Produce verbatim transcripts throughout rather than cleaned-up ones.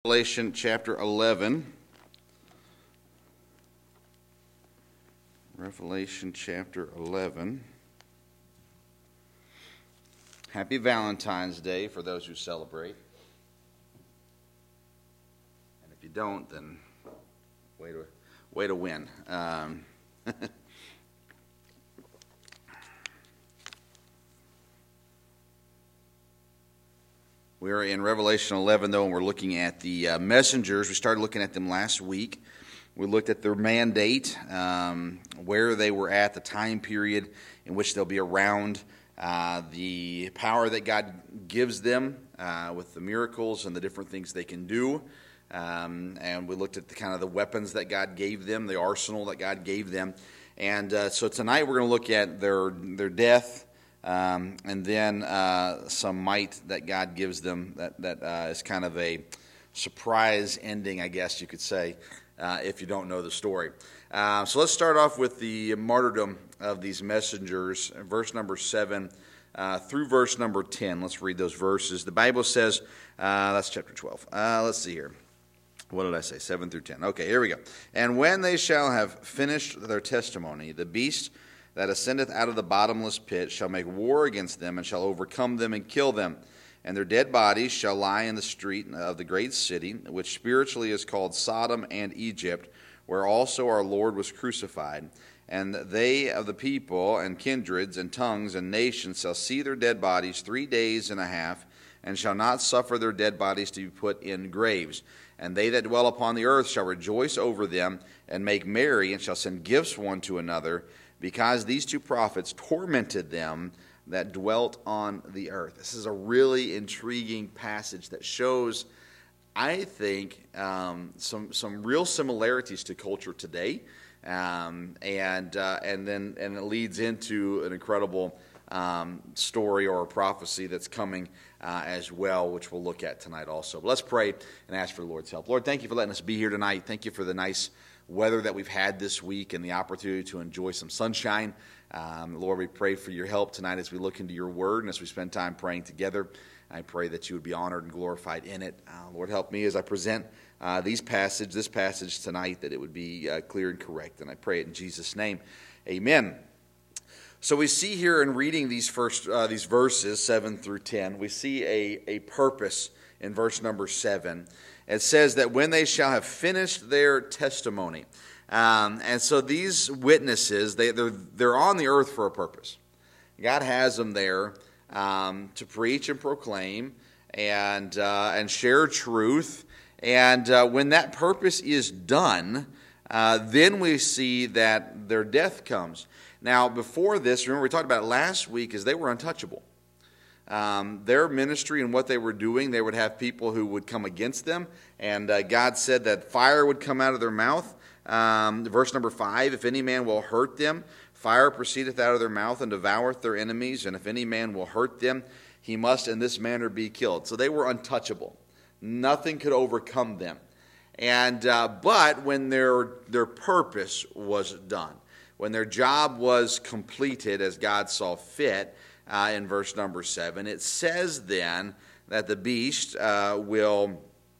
Revelation chapter eleven. Revelation chapter eleven. Happy Valentine's Day for those who celebrate. And if you don't, then way to, way to win. Um, We are in Revelation eleven, though, and we're looking at the uh, messengers. We started looking at them last week. We looked at their mandate, um, where they were at, the time period in which they'll be around, uh, the power that God gives them uh, with the miracles and the different things they can do. Um, and we looked at the kind of the weapons that God gave them, the arsenal that God gave them. And uh, so tonight we're going to look at their their death. Um, and then uh, some might that God gives them that, that uh, is kind of a surprise ending, I guess you could say, uh, if you don't know the story. Uh, so let's start off with the martyrdom of these messengers, verse number seven uh, through verse number ten. Let's read those verses. The Bible says, uh, that's chapter twelve. Uh, let's see here. What did I say? seven through ten. Okay, here we go. And when they shall have finished their testimony, the beast that ascendeth out of the bottomless pit shall make war against them, and shall overcome them and kill them. And their dead bodies shall lie in the street of the great city, which spiritually is called Sodom and Egypt, where also our Lord was crucified. And they of the people and kindreds and tongues and nations shall see their dead bodies three days and a half, and shall not suffer their dead bodies to be put in graves. And they that dwell upon the earth shall rejoice over them, and make merry, and shall send gifts one to another, because these two prophets tormented them that dwelt on the earth. This is a really intriguing passage that shows, I think, um, some some real similarities to culture today, um, and uh, and then and it leads into an incredible um, story or a prophecy that's coming uh, as well, which we'll look at tonight also. But let's pray and ask for the Lord's help. Lord, thank you for letting us be here tonight. Thank you for the nice weather that we've had this week and the opportunity to enjoy some sunshine. Um, Lord, we pray for your help tonight as we look into your word and as we spend time praying together. I pray that you would be honored and glorified in it. Uh, Lord, help me as I present uh, these passage, this passage tonight, that it would be uh, clear and correct. And I pray it in Jesus' name. Amen. So we see here in reading these first uh, these verses, seven through ten, we see a, a purpose in verse number seven. It says that when they shall have finished their testimony. Um, and so these witnesses, they, they're, they're on the earth for a purpose. God has them there um, to preach and proclaim and, uh, and share truth. And uh, when that purpose is done, uh, then we see that their death comes. Now, before this, remember we talked about it last week, is they were untouchable. Um, their ministry and what they were doing, they would have people who would come against them, and uh, God said that fire would come out of their mouth. Um, verse number five, if any man will hurt them, fire proceedeth out of their mouth and devoureth their enemies, and if any man will hurt them, he must in this manner be killed. So they were untouchable. Nothing could overcome them. And uh, but when their their purpose was done, when their job was completed as God saw fit, Uh, in verse number seven, it says then that the beast uh, will,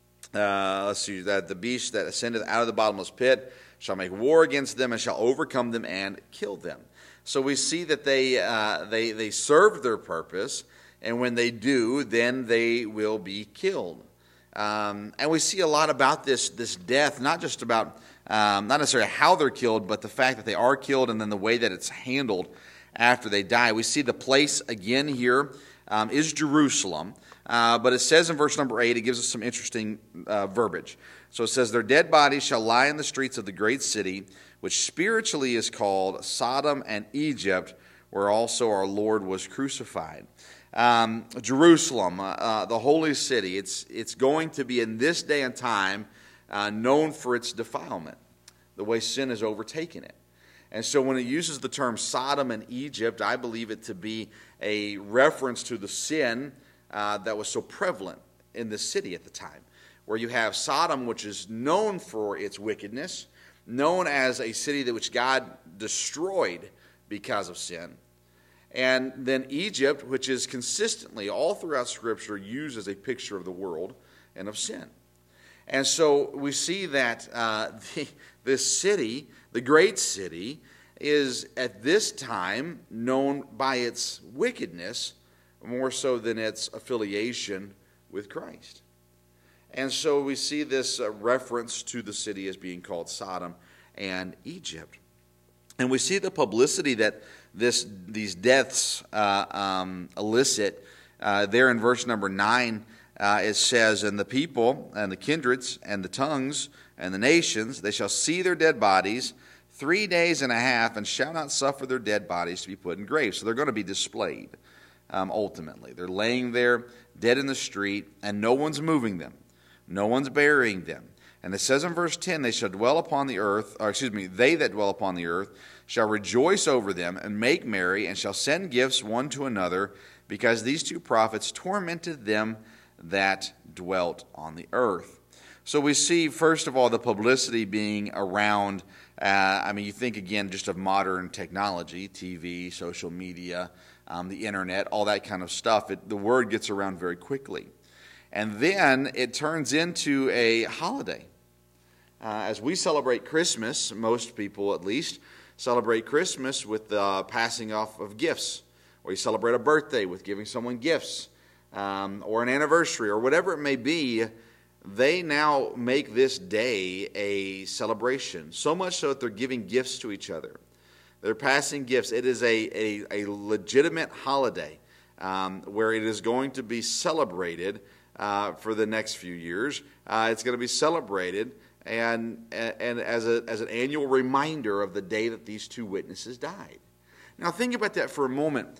uh, let's see, that the beast that ascended out of the bottomless pit shall make war against them and shall overcome them and kill them. So we see that they uh, they they served their purpose, and when they do, then they will be killed. Um, and we see a lot about this this death, not just about um, not necessarily how they're killed, but the fact that they are killed and then the way that it's handled after they die. We see the place again here um, is Jerusalem, uh, but it says in verse number eight, it gives us some interesting uh, verbiage. So it says, their dead bodies shall lie in the streets of the great city, which spiritually is called Sodom and Egypt, where also our Lord was crucified. Um, Jerusalem, uh, uh, the holy city, it's, it's going to be in this day and time uh, known for its defilement, the way sin has overtaken it. And so when it uses the term Sodom and Egypt, I believe it to be a reference to the sin uh, that was so prevalent in the city at the time, where you have Sodom, which is known for its wickedness, known as a city that which God destroyed because of sin, and then Egypt, which is consistently all throughout Scripture used as a picture of the world and of sin. And so we see that uh, the, this city, the great city, is at this time known by its wickedness more so than its affiliation with Christ. And so we see this uh, reference to the city as being called Sodom and Egypt. And we see the publicity that this these deaths uh, um, elicit. Uh, there in verse number nine, uh, it says, "And the people, and the kindreds, and the tongues, and the nations, they shall see their dead bodies three days and a half, and shall not suffer their dead bodies to be put in graves." So they're going to be displayed, um, ultimately. They're laying there, dead in the street, and no one's moving them. No one's burying them. And it says in verse ten, "They shall dwell upon the earth," or excuse me, "they that dwell upon the earth shall rejoice over them, and make merry, and shall send gifts one to another, because these two prophets tormented them that dwelt on the earth." So we see, first of all, the publicity being around, uh, I mean, you think again just of modern technology, T V, social media, um, the internet, all that kind of stuff. It, the word gets around very quickly. And then it turns into a holiday. Uh, as we celebrate Christmas, most people at least, celebrate Christmas with the passing off of gifts. Or you celebrate a birthday with giving someone gifts. Um, or an anniversary, or whatever it may be. They now make this day a celebration. So much so that they're giving gifts to each other. They're passing gifts. It is a, a, a legitimate holiday um, where it is going to be celebrated uh, for the next few years. Uh, it's going to be celebrated and, and as, a, as an annual reminder of the day that these two witnesses died. Now think about that for a moment.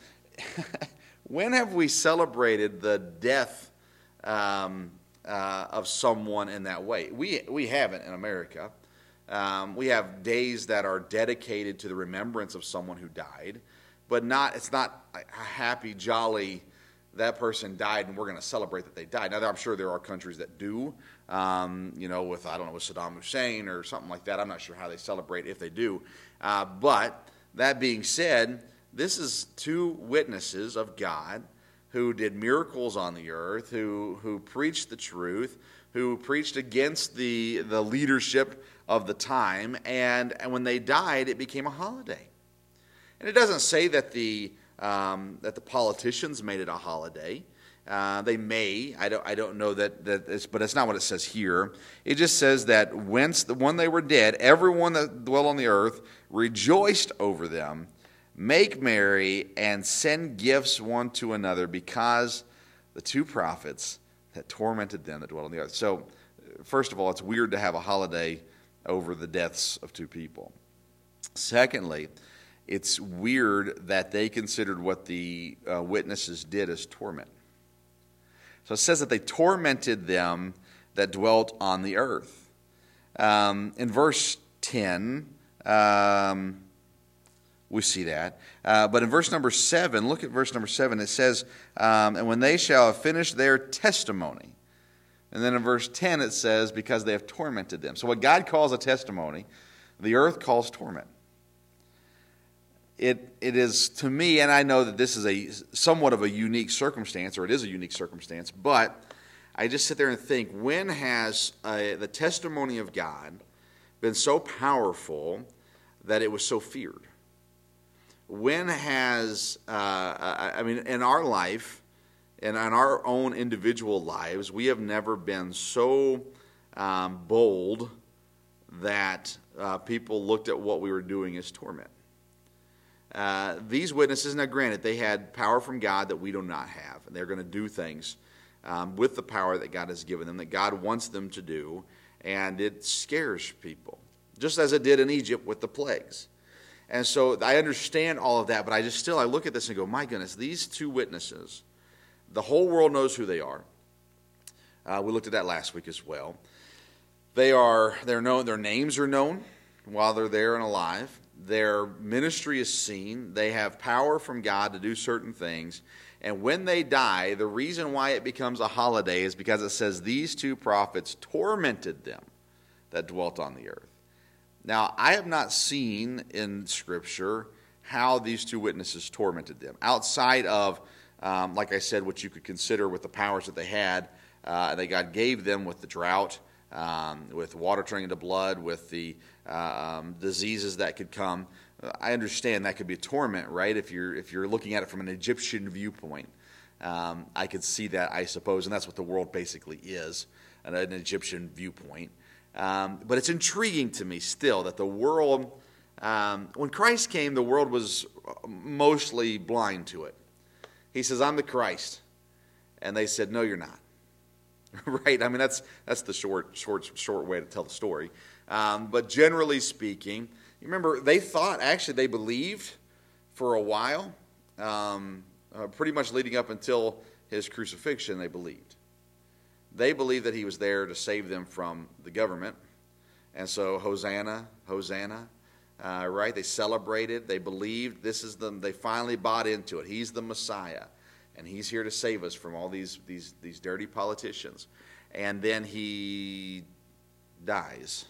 When have we celebrated the death um, uh, of someone in that way? We, we haven't in America. Um, we have days that are dedicated to the remembrance of someone who died, but not it's not a happy, jolly, that person died and we're going to celebrate that they died. Now, I'm sure there are countries that do, um, you know, with, I don't know, with Saddam Hussein or something like that. I'm not sure how they celebrate if they do. Uh, but that being said, this is two witnesses of God who did miracles on the earth, who who preached the truth, who preached against the, the leadership of the time, and, and when they died, it became a holiday. And it doesn't say that the um, that the politicians made it a holiday. Uh, they may. I don't. I don't know that. That it's, but it's not what it says here. It just says that whence the when they were dead, everyone that dwelt on the earth rejoiced over them, make merry, and send gifts one to another, because the two prophets that tormented them that dwelt on the earth. So, first of all, it's weird to have a holiday over the deaths of two people. Secondly, it's weird that they considered what the uh, witnesses did as torment. So it says that they tormented them that dwelt on the earth. Um, in verse ten, um, we see that. Uh, but in verse number seven, look at verse number seven. It says, um, "And when they shall have finished their testimony." And then in verse ten it says, "because they have tormented them." So what God calls a testimony, the earth calls torment. It it is, to me, and I know that this is a somewhat of a unique circumstance, or it is a unique circumstance, but I just sit there and think, when has uh, the testimony of God been so powerful that it was so feared? When has, uh, I mean, in our life, and in our own individual lives, we have never been so um, bold that uh, people looked at what we were doing as torment. Uh, these witnesses, now granted, they had power from God that we do not have. And they're going to do things um, with the power that God has given them, that God wants them to do. And it scares people, just as it did in Egypt with the plagues. And so I understand all of that, but I just still, I look at this and go, my goodness, these two witnesses, the whole world knows who they are. Uh, we looked at that last week as well. They are, they're known, their names are known while they're there and alive. Their ministry is seen. They have power from God to do certain things. And when they die, the reason why it becomes a holiday is because it says these two prophets tormented them that dwelt on the earth. Now, I have not seen in Scripture how these two witnesses tormented them, outside of, um, like I said, what you could consider with the powers that they had, uh, that God gave them with the drought, um, with water turning into blood, with the uh, um, diseases that could come. I understand that could be a torment, right? If you're if you're looking at it from an Egyptian viewpoint, um, I could see that, I suppose, and that's what the world basically is, an, an Egyptian viewpoint. Um, but it's intriguing to me still that the world, um, when Christ came, the world was mostly blind to it. He says, "I'm the Christ," and they said, "No, you're not." Right? I mean, that's that's the short short short way to tell the story. Um, but generally speaking, you remember, they thought, actually, they believed for a while, um, uh, pretty much leading up until his crucifixion, they believed. They believed that he was there to save them from the government. And so, Hosanna, Hosanna, uh, right? They celebrated. They believed this is the, they finally bought into it. He's the Messiah. And he's here to save us from all these, these, these dirty politicians. And then he dies.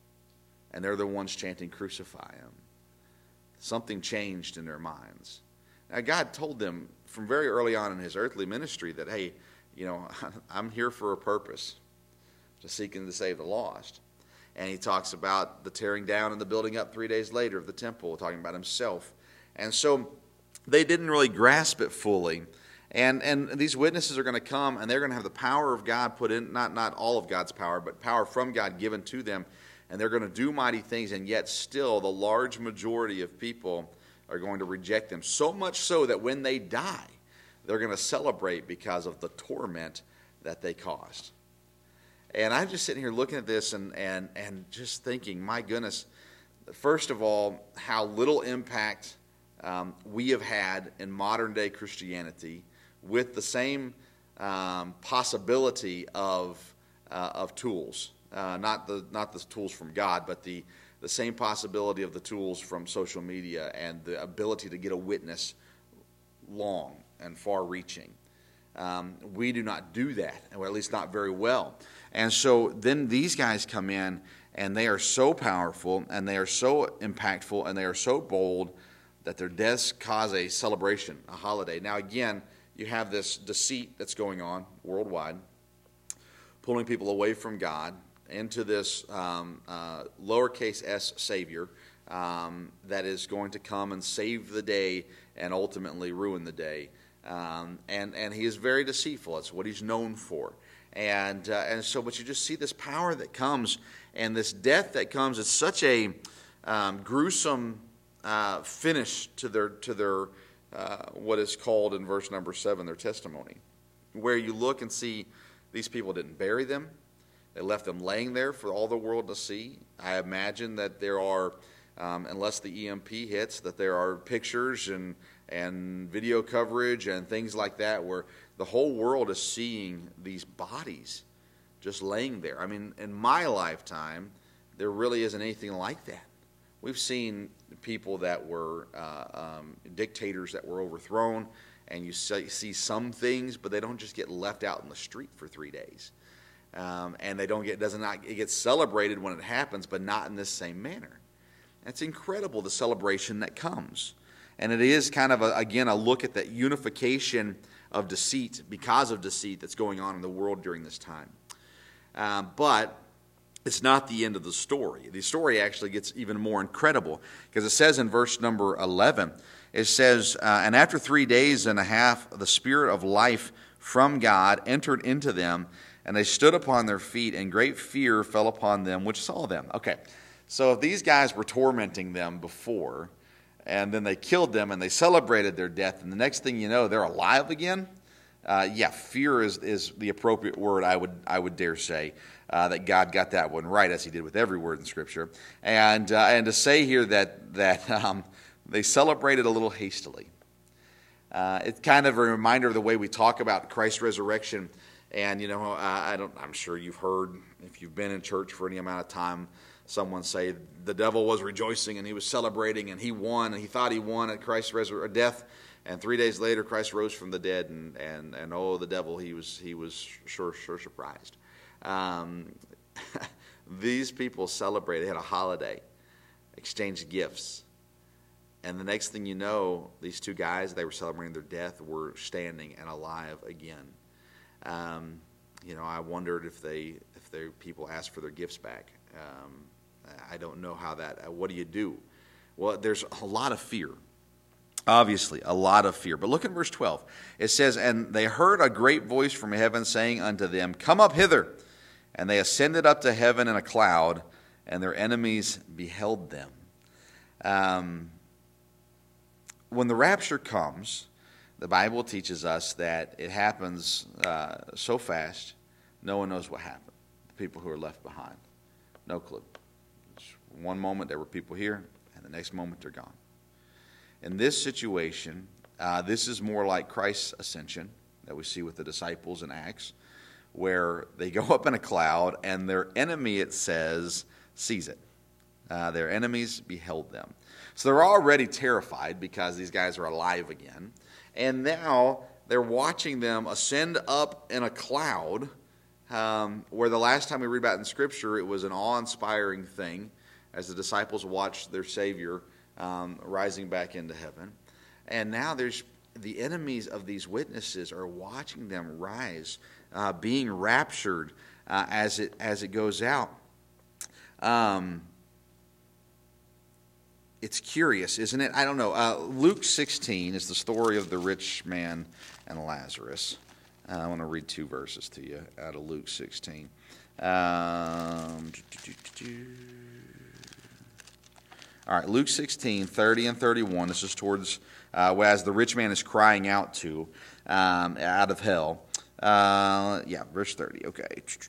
And they're the ones chanting, "Crucify him." Something changed in their minds. Now, God told them from very early on in his earthly ministry that, hey, you know, I'm here for a purpose, to seek and to save the lost. And he talks about the tearing down and the building up three days later of the temple, talking about himself. And so they didn't really grasp it fully. And and these witnesses are going to come, and they're going to have the power of God put in, not, not all of God's power, but power from God given to them. And they're going to do mighty things, and yet still the large majority of people are going to reject them. So much so that when they die, they're going to celebrate because of the torment that they caused. And I'm just sitting here looking at this and, and, and just thinking, my goodness, first of all, how little impact um, we have had in modern-day Christianity with the same um, possibility of, uh, of tools. Uh, not the not the tools from God, but the, the same possibility of the tools from social media and the ability to get a witness long and far-reaching. Um, we do not do that, or at least not very well. And so then these guys come in, and they are so powerful, and they are so impactful, and they are so bold that their deaths cause a celebration, a holiday. Now again, you have this deceit that's going on worldwide, pulling people away from God into this um, uh, lowercase s Savior um, that is going to come and save the day and ultimately ruin the day. Um, and, and he is very deceitful. That's what he's known for. And, uh, and so, but you just see this power that comes and this death that comes. It's such a um, gruesome uh, finish to their, to their uh, what is called in verse number seven, their testimony, where you look and see these people didn't bury them. They left them laying there for all the world to see. I imagine that there are, um, unless the E M P hits, that there are pictures and, and video coverage and things like that where the whole world is seeing these bodies just laying there. I mean, in my lifetime, there really isn't anything like that. We've seen people that were uh, um, dictators that were overthrown, and you see, see some things, but they don't just get left out in the street for three days. Um, and they don't get doesn't not it gets celebrated when it happens, but not in this same manner. It's incredible, the celebration that comes, and it is kind of a, again a look at that unification of deceit because of deceit that's going on in the world during this time. Um, but it's not the end of the story. The story actually gets even more incredible because it says in verse number eleven, it says, uh, "And after three days and a half, the Spirit of life from God entered into them. And they stood upon their feet, and great fear fell upon them which saw them." Okay, so if these guys were tormenting them before, and then they killed them, and they celebrated their death, and the next thing you know, they're alive again, uh, yeah, fear is, is the appropriate word, I would I would dare say, uh, that God got that one right, as he did with every word in Scripture. And, uh, and to say here that, that um, they celebrated a little hastily. Uh, it's kind of a reminder of the way we talk about Christ's resurrection. And, you know, I don't, I'm sure you've heard, if you've been in church for any amount of time, someone say the devil was rejoicing and he was celebrating and he won and he thought he won at Christ's resur- death. And three days later, Christ rose from the dead. And, and, and oh, the devil, he was he was sure, sure surprised. Um, these people celebrated, had a holiday, exchanged gifts. And the next thing you know, these two guys, they were celebrating their death, were standing and alive again. Um, you know, I wondered if they if if their people ask for their gifts back. Um, I don't know how that, what do you do? Well, there's a lot of fear. Obviously, a lot of fear. But look at verse twelve. It says, and they heard a great voice from heaven saying unto them, come up hither. And they ascended up to heaven in a cloud, and their enemies beheld them. Um, when the rapture comes, the Bible teaches us that it happens uh, so fast, no one knows what happened. The people who are left behind, no clue. Just one moment there were people here, and the next moment they're gone. In this situation, uh, this is more like Christ's ascension that we see with the disciples in Acts, where they go up in a cloud, and their enemy, it says, sees it. Uh, their enemies beheld them. So they're already terrified because these guys are alive again. And now they're watching them ascend up in a cloud, um, where the last time we read about it in Scripture, it was an awe-inspiring thing as the disciples watched their Savior um, rising back into heaven. And now there's the enemies of these witnesses are watching them rise, uh, being raptured uh, as it as it goes out. Um, it's curious, isn't it? I don't know. Uh, Luke sixteen is the story of the rich man and Lazarus. Uh, I want to read two verses to you out of Luke sixteen. Um, all right, Luke sixteen, thirty and thirty-one. This is towards uh, as the rich man is crying out to um, out of hell. Uh, yeah, verse thirty. Okay.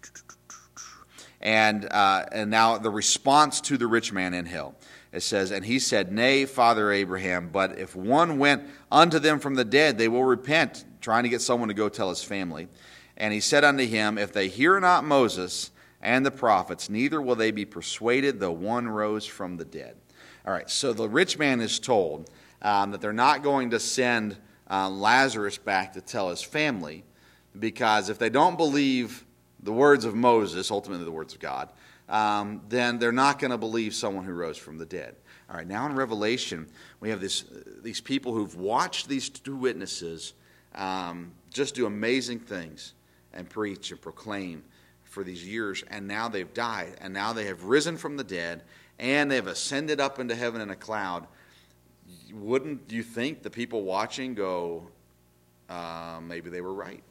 And uh, and now the response to the rich man in hell. It says, and he said, nay, Father Abraham, but if one went unto them from the dead, they will repent, trying to get someone to go tell his family. And he said unto him, if they hear not Moses and the prophets, neither will they be persuaded, though one rose from the dead. All right, so the rich man is told um, that they're not going to send uh, Lazarus back to tell his family, because if they don't believe the words of Moses, ultimately the words of God, um, then they're not going to believe someone who rose from the dead. All right, now in Revelation, we have this these people who've watched these two witnesses um, just do amazing things and preach and proclaim for these years, and now they've died, and now they have risen from the dead, and they've ascended up into heaven in a cloud. Wouldn't you think the people watching go, uh, maybe they were right?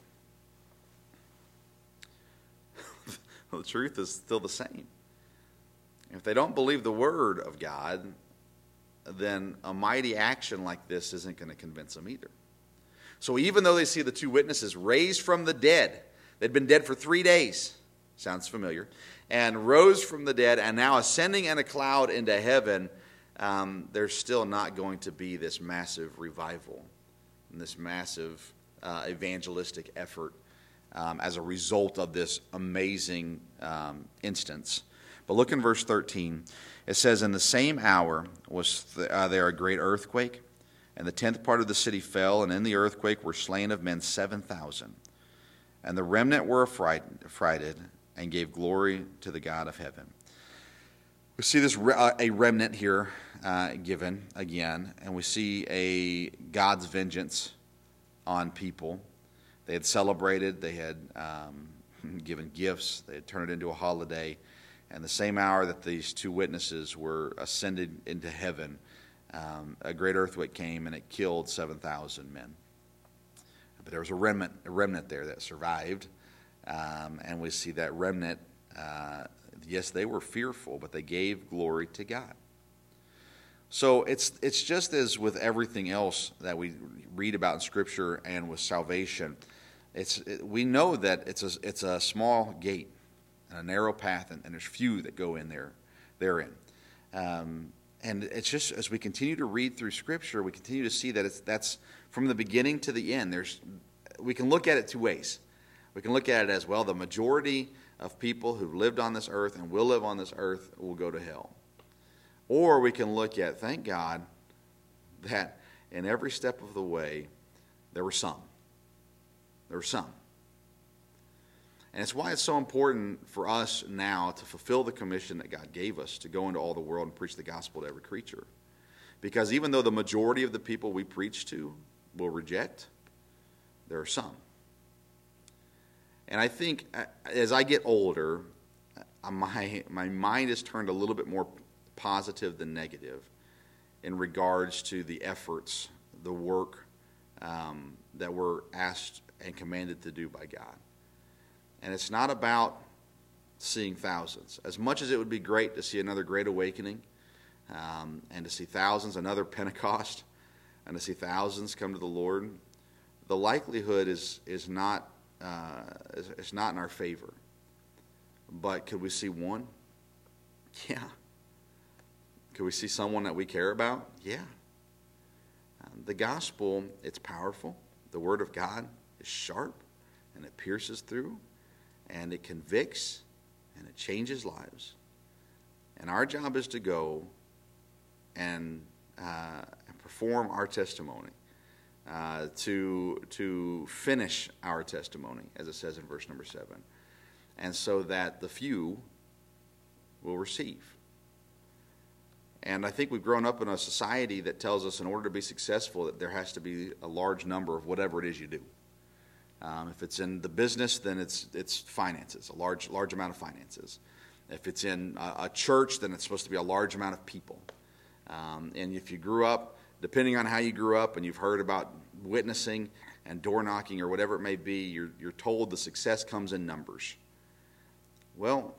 Well, the truth is still the same. If they don't believe the word of God, then a mighty action like this isn't going to convince them either. So even though they see the two witnesses raised from the dead, they'd been dead for three days, sounds familiar, and rose from the dead, and now ascending in a cloud into heaven, um, there's still not going to be this massive revival and this massive uh, evangelistic effort Um, as a result of this amazing um, instance. But look in verse thirteen. It says, in the same hour was th- uh, there a great earthquake, and the tenth part of the city fell, and in the earthquake were slain of men seven thousand. And the remnant were affrighted, affrighted and gave glory to the God of heaven. We see this re- uh, a remnant here uh, given again, and we see a God's vengeance on people. They had celebrated, they had um, given gifts, they had turned it into a holiday. And the same hour that these two witnesses were ascended into heaven, um, a great earthquake came and it killed seven thousand men. But there was a remnant, a remnant there that survived. Um, and we see that remnant, uh, yes, they were fearful, but they gave glory to God. So it's it's just as with everything else that we read about in Scripture and with salvation. It's it, we know that it's a it's a small gate and a narrow path, and, and there's few that go in there therein. Um, and it's just as we continue to read through Scripture, we continue to see that it's that's from the beginning to the end. There's we can look at it two ways. We can look at it as, well, the majority of people who've lived on this earth and will live on this earth will go to hell. Or we can look at, thank God, that in every step of the way, there were some. There were some. And it's why it's so important for us now to fulfill the commission that God gave us to go into all the world and preach the gospel to every creature. Because even though the majority of the people we preach to will reject, there are some. And I think as I get older, my, my mind is turned a little bit more positive than negative in regards to the efforts, the work um, that we're asked and commanded to do by God. And it's not about seeing thousands. As much as it would be great to see another Great Awakening, um, and to see thousands, another Pentecost, and to see thousands come to the Lord, the likelihood is is not uh, is, is not in our favor. But could we see one? Yeah. Could we see someone that we care about? Yeah. Um, the gospel, it's powerful. The word of God is sharp, and it pierces through, and it convicts, and it changes lives. And our job is to go and, uh, perform our testimony, uh, to to finish our testimony, as it says in verse number seven, and so that the few will receive. And I think we've grown up in a society that tells us in order to be successful that there has to be a large number of whatever it is you do. Um, if it's in the business, then it's it's finances, a large large amount of finances. If it's in a, a church, then it's supposed to be a large amount of people. Um, and if you grew up, depending on how you grew up, and you've heard about witnessing and door knocking or whatever it may be, you're you're told the success comes in numbers. Well,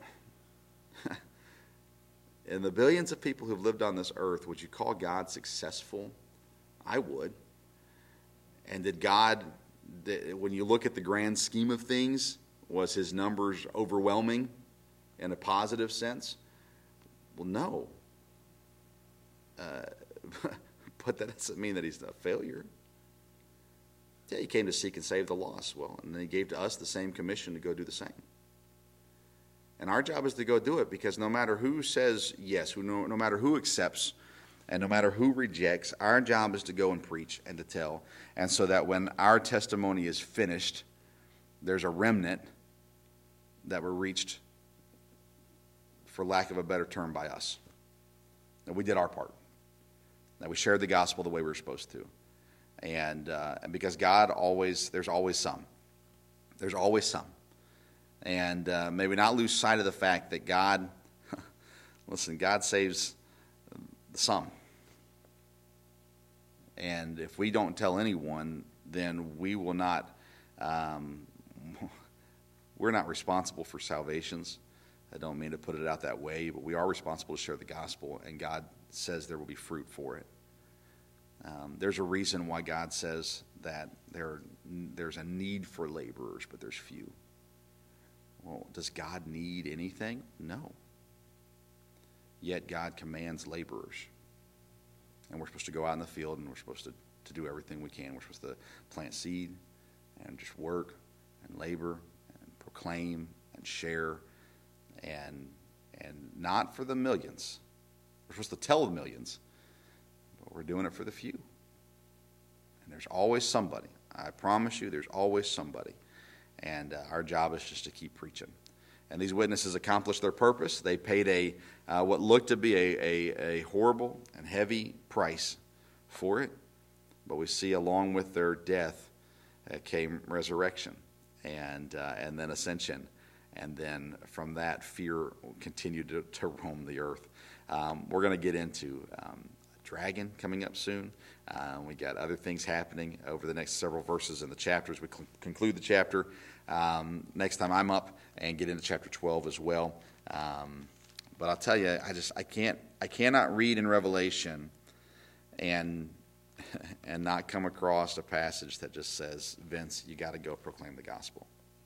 in the billions of people who've lived on this earth, would you call God successful? I would. And did God, when you look at the grand scheme of things, was his numbers overwhelming in a positive sense? Well, no. Uh, but that doesn't mean that he's a failure. Yeah, he came to seek and save the lost. Well, and then he gave to us the same commission to go do the same. And our job is to go do it, because no matter who says yes, who no, no matter who accepts, and no matter who rejects, our job is to go and preach and to tell. And so that when our testimony is finished, there's a remnant that were reached, for lack of a better term, by us. That we did our part. That we shared the gospel the way we were supposed to. And, uh, and because God always, there's always some. There's always some. And uh, may we not lose sight of the fact that God, listen, God saves some. And if we don't tell anyone, then we will not, um, we're not responsible for salvations. I don't mean to put it out that way, but we are responsible to share the gospel, and God says there will be fruit for it. Um, there's a reason why God says that there, there's a need for laborers, but there's few. Well, does God need anything? No. Yet God commands laborers. And we're supposed to go out in the field, and we're supposed to, to do everything we can. We're supposed to plant seed and just work and labor and proclaim and share, and and not for the millions. We're supposed to tell the millions, but we're doing it for the few. And there's always somebody. I promise you, there's always somebody. And uh, our job is just to keep preaching. And these witnesses accomplished their purpose. They paid a uh, what looked to be a, a, a horrible and heavy price for it. But we see along with their death uh, came resurrection, and uh, and then ascension. And then from that, fear continued to, to roam the earth. Um, we're going to get into um, a dragon coming up soon. Uh, we got other things happening over the next several verses in the chapters. We cl- conclude the chapter um, next time I'm up and get into chapter twelve as well. Um, but I'll tell you, I just I can't I cannot read in Revelation and and not come across a passage that just says, Vince, you got to go proclaim the gospel.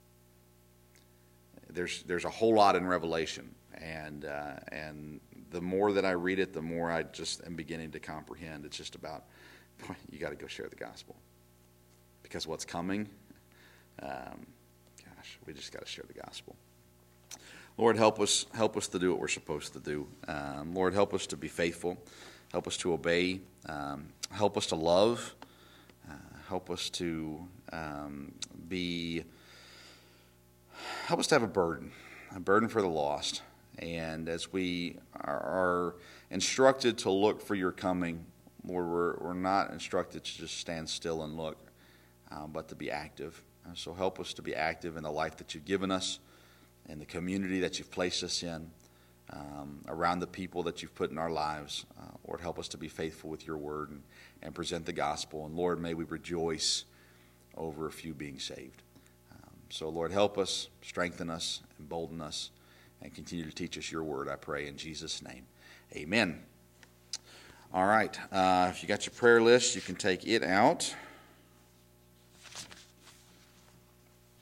There's there's a whole lot in Revelation, and uh, and the more that I read it, the more I just am beginning to comprehend. It's just about, boy, you got to go share the gospel, because what's coming, um, gosh, we just got to share the gospel. Lord, help us help us to do what we're supposed to do. Um, Lord, help us to be faithful. Help us to obey. Um, help us to love. Uh, help us to um, be. Help us to have a burden, a burden for the lost. And as we are, are instructed to look for your coming, Lord, we're, we're not instructed to just stand still and look, uh, but to be active. Uh, so help us to be active in the life that you've given us. and the community that you've placed us in, um, around the people that you've put in our lives. Uh, Lord, help us to be faithful with your word and, and present the gospel. And Lord, may we rejoice over a few being saved. Um, so Lord, help us, strengthen us, embolden us, and continue to teach us your word, I pray in Jesus' name. Amen. All right. Uh, if you got your prayer list, you can take it out.